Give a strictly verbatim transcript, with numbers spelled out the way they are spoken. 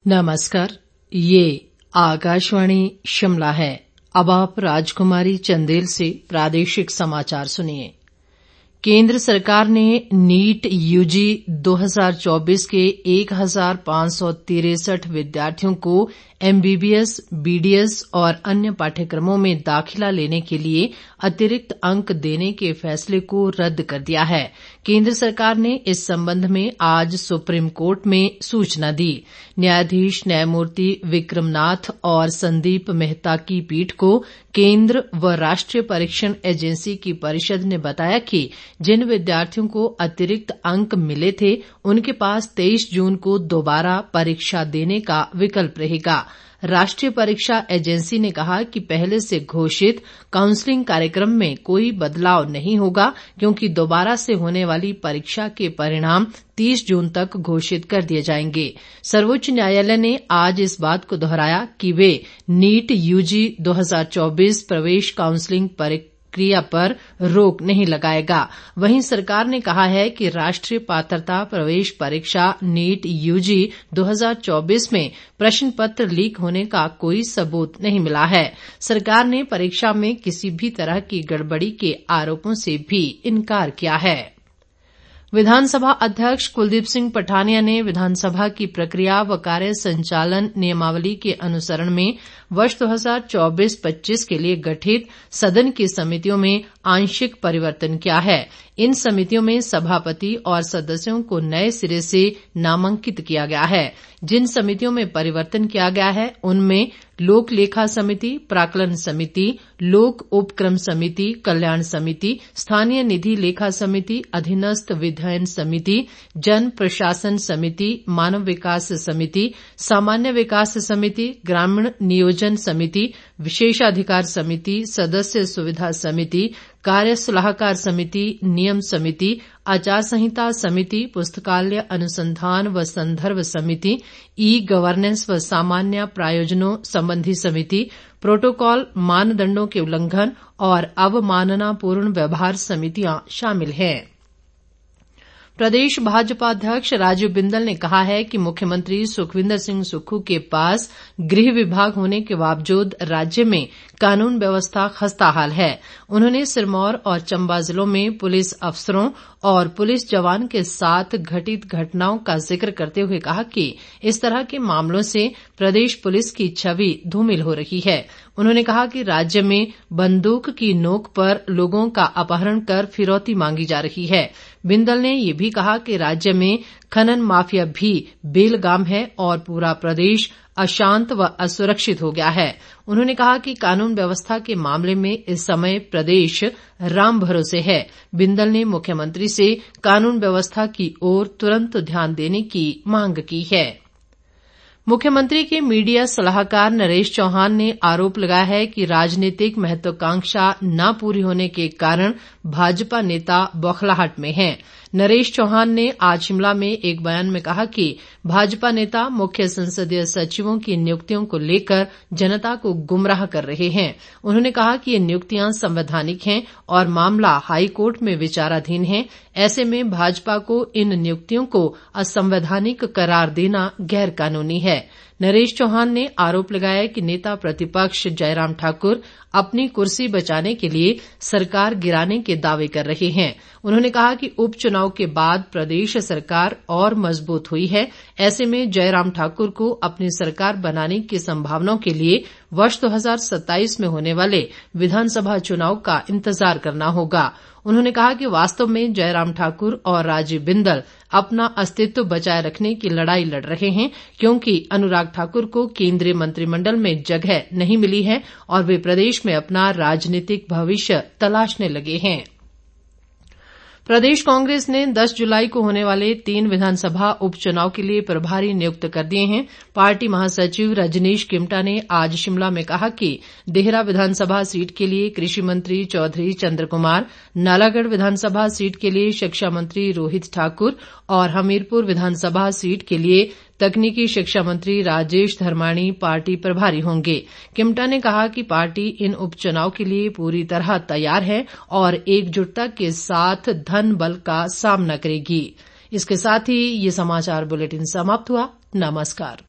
नमस्कार, ये आकाशवाणी शिमला है। अब आप राजकुमारी चंदेल से प्रादेशिक समाचार सुनिए। केंद्र सरकार ने नीट यूजी दो हज़ार चौबीस के एक हज़ार पांच सौ तिरसठ विद्यार्थियों को एमबीबीएस, बीडीएस और अन्य पाठ्यक्रमों में दाखिला लेने के लिए अतिरिक्त अंक देने के फैसले को रद्द कर दिया है। केंद्र सरकार ने इस संबंध में आज सुप्रीम कोर्ट में सूचना दी। न्यायाधीश न्यायमूर्ति विक्रमनाथ और संदीप मेहता की पीठ को केंद्र व राष्ट्रीय परीक्षण एजेंसी की परिषद ने बताया कि जिन विद्यार्थियों को अतिरिक्त अंक मिले थे, उनके पास तेईस जून को दोबारा परीक्षा देने का विकल्प रहेगा। राष्ट्रीय परीक्षा एजेंसी ने कहा कि पहले से घोषित काउंसलिंग कार्यक्रम में कोई बदलाव नहीं होगा, क्योंकि दोबारा से होने वाली परीक्षा के परिणाम तीस जून तक घोषित कर दिए जाएंगे। सर्वोच्च न्यायालय ने आज इस बात को दोहराया कि वे नीट यूजी दो हज़ार चौबीस प्रवेश काउंसलिंग प्रक्रिया पर रोक नहीं लगाएगा। वहीं सरकार ने कहा है कि राष्ट्रीय पात्रता प्रवेश परीक्षा नीट यूजी दो हज़ार चौबीस में प्रश्न पत्र लीक होने का कोई सबूत नहीं मिला है। सरकार ने परीक्षा में किसी भी तरह की गड़बड़ी के आरोपों से भी इनकार किया है। विधानसभा अध्यक्ष कुलदीप सिंह पठानिया ने विधानसभा की प्रक्रिया व कार्य संचालन नियमावली के अनुसरण में वर्ष दो हज़ार चौबीस पच्चीस के लिए गठित सदन की समितियों में आंशिक परिवर्तन किया है। इन समितियों में सभापति और सदस्यों को नए सिरे से नामांकित किया गया है। जिन समितियों में परिवर्तन किया गया है, उनमें लोक लेखा समिति, प्राक्कलन समिति, लोक उपक्रम समिति, कल्याण समिति, स्थानीय निधि लेखा समिति, अधीनस्थ विधायन समिति, जन प्रशासन समिति, मानव विकास समिति, सामान्य विकास समिति, ग्रामीण नियोजन समिति, विशेषाधिकार समिति, सदस्य सुविधा समिति, कार्य सलाहकार समिति, नियम समिति, आचार संहिता समिति, पुस्तकालय अनुसंधान व संदर्भ समिति, ई गवर्नेंस व सामान्य प्रायोजनों संबंधी समिति, प्रोटोकॉल मानदंडों के उल्लंघन और अवमाननापूर्ण व्यवहार समितियां शामिल हैं। प्रदेश भाजपा अध्यक्ष राजीव बिंदल ने कहा है कि मुख्यमंत्री सुखविंदर सिंह सुक्खू के पास गृह विभाग होने के बावजूद राज्य में कानून व्यवस्था खस्ताहाल है। उन्होंने सिरमौर और चंबा जिलों में पुलिस अफसरों और पुलिस जवान के साथ घटित घटनाओं का जिक्र करते हुए कहा कि इस तरह के मामलों से प्रदेश पुलिस की छवि धूमिल हो रही है। उन्होंने कहा कि राज्य में बंदूक की नोक पर लोगों का अपहरण कर फिरौती मांगी जा रही है। बिंदल ने ये भी कहा कि राज्य में खनन माफिया भी बेलगाम है और पूरा प्रदेश अशांत व असुरक्षित हो गया है। उन्होंने कहा कि कानून व्यवस्था के मामले में इस समय प्रदेश राम भरोसे है। बिंदल ने मुख्यमंत्री से कानून व्यवस्था की ओर तुरंत ध्यान देने की मांग की है। मुख्यमंत्री के मीडिया सलाहकार नरेश चौहान ने आरोप लगाया है कि राजनीतिक महत्वाकांक्षा न पूरी होने के कारण भाजपा नेता बौखलाहट में हैं। नरेश चौहान ने आज शिमला में एक बयान में कहा कि भाजपा नेता मुख्य संसदीय सचिवों की नियुक्तियों को लेकर जनता को गुमराह कर रहे हैं। उन्होंने कहा कि ये नियुक्तियां संवैधानिक हैं और मामला हाईकोर्ट में विचाराधीन है। ऐसे में भाजपा को इन नियुक्तियों को असंवैधानिक करार देना गैर कानूनी है। नरेश चौहान ने आरोप लगाया कि नेता प्रतिपक्ष जयराम ठाकुर अपनी कुर्सी बचाने के लिए सरकार गिराने के दावे कर रहे हैं। उन्होंने कहा कि उपचुनाव के बाद प्रदेश सरकार और मजबूत हुई है। ऐसे में जयराम ठाकुर को अपनी सरकार बनाने की संभावनाओं के लिए वर्ष दो हज़ार सत्ताईस में होने वाले विधानसभा चुनाव का इंतजार करना होगा। उन्होंने कहा कि वास्तव में जयराम ठाकुर और राजीव बिंदल अपना अस्तित्व बचाए रखने की लड़ाई लड़ रहे हैं, क्योंकि अनुराग ठाकुर को केंद्रीय मंत्रिमंडल में जगह नहीं मिली है और वे प्रदेश में अपना राजनीतिक भविष्य तलाशने लगे हैं। प्रदेश कांग्रेस ने दस जुलाई को होने वाले तीन विधानसभा उपचुनाव के लिए प्रभारी नियुक्त कर दिए हैं। पार्टी महासचिव रजनीश किमटा ने आज शिमला में कहा कि देहरा विधानसभा सीट के लिए कृषि मंत्री चौधरी चंद्र कुमार, नालागढ़ विधानसभा सीट के लिए शिक्षा मंत्री रोहित ठाकुर और हमीरपुर विधानसभा सीट के लिए तकनीकी शिक्षा मंत्री राजेश धर्माणी पार्टी प्रभारी होंगे। किमटा ने कहा कि पार्टी इन उपचुनाव के लिए पूरी तरह तैयार है और एकजुटता के साथ धन बल का सामना करेगी। इसके साथ ही ये समाचार बुलेटिन समाप्त हुआ। नमस्कार।